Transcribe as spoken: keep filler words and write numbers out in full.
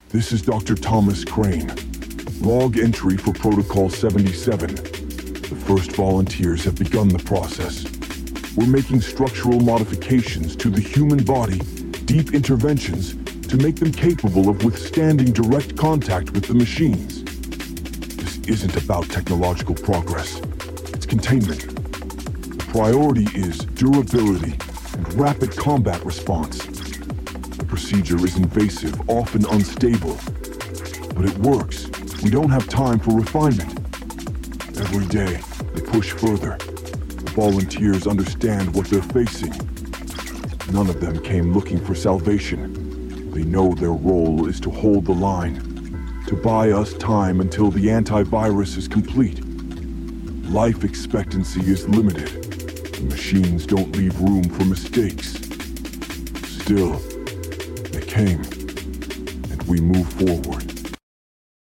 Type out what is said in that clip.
This is Doctor Thomas Crane. Log entry for Protocol seventy-seven. The first volunteers have begun the process. We're making structural modifications to the human body, deep interventions, to make them capable of withstanding direct contact with the machines. This isn't about technological progress. It's containment. The priority is durability and rapid combat response. The procedure is invasive, often unstable, but it works. We don't have time for refinement. Every day, they push further. The volunteers understand what they're facing. None of them came looking for salvation. They know their role is to hold the line, to buy us time until the antivirus is complete. Life expectancy is limited. The machines don't leave room for mistakes. Still, they came, and we move forward.